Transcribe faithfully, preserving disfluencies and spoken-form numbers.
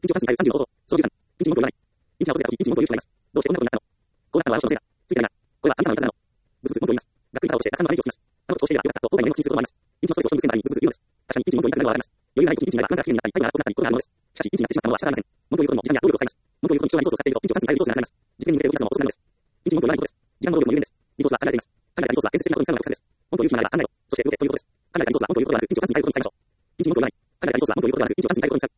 緊張感染会さんじゅうの方法、そのじゅうさん、緊急文句を言わない。緊急はことであるという緊急文句を言う人がいます。どうしてこんなことになったの？こうなったのはあの人のせいだ。ついてないな。これは神様の言い方なの。ブツブツ文句を言います。がっくり肩を落として落胆のアレンジをします。あのことをしていればよかったと後悔に連絡することもあります。緊急のストレスを処理するセンターにブツブツ言うのです。確かに緊急文句を言いたくなるのはわかります。余裕がない時に緊急になれば不安が不機嫌になったり、態度が悪くなったり、ことがあるのです。しかし、緊急になってしまったのは仕方ありません。文句を言うことにも時間や労力を使います。文句を言うことに人がリソースを使っていると緊張感染に耐えるリソースがなくなります。実践に向けて動き出すのも遅くなるのです。緊急文句を言わないことです。時間も労力も有限です。リソースは限られています。限られたリソースは建設的なことに使うのが特色です。文句を言う気になれば考えろ。そして動けということです。限られたリソースは文句を言うことではなく緊張感染に耐えることに使いましょう。緊急文句を言わない。限られたリソースは文句を言うことではなく緊張感染に耐えることに使う。